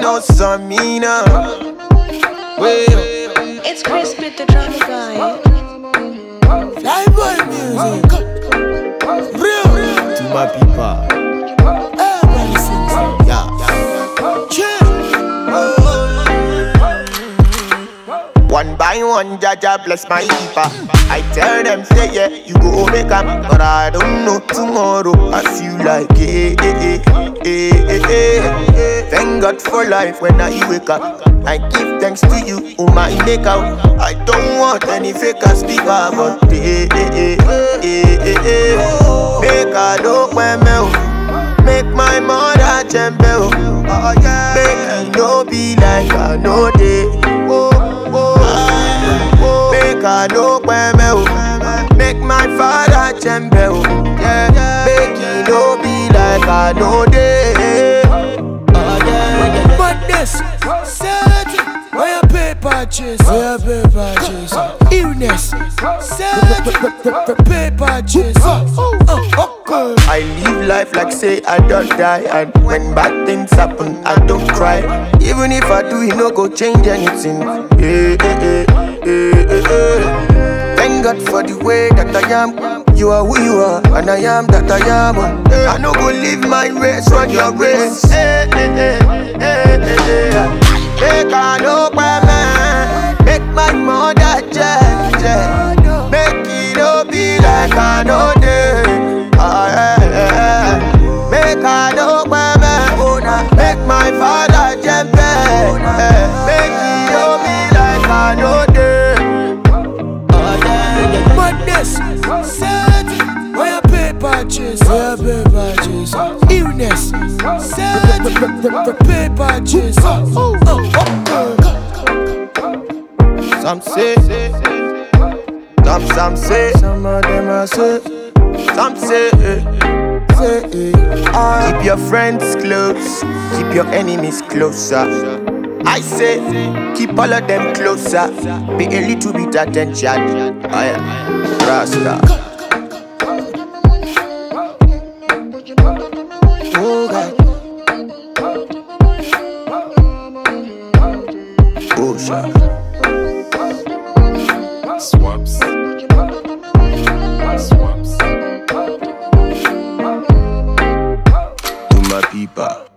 no Samina. It's Crispy the drama guy. Flyboy music. To my people. Everybody sings it. Yeah. One by one, Jaja bless my keeper. I tell them, say yeah, you go make am. But I don't know tomorrow. I feel like, Thank God for life when I wake up. I give thanks to you, oh my maker. I don't want any fakers speaker, but make a dope make my mother tremble. Make it no be like I know day. Make a dope make my father tremble. Make it no be like I know day. But this, certain, where your paper chase, illness, certain, paper chase. Okay. I live life like say I don't die, and when bad things happen, I don't cry. Even if I do, it no go change anything. Thank God for the way that I am. You are who you are, and I am that I am. I no go live my race, run your race. Make a no make my mother change. Make it no be like I know day. Make a no make my father jump. Make it no be like I know day. But this, certain, where your paper chase, illness, certain, paper chase. Some say, some say, Some of them are say, some say, keep your friends close, keep your enemies closer. I say, keep all of them closer, pay a little bit attention. I am Rasta. Oh God. Oh shit. Swaps. To my people.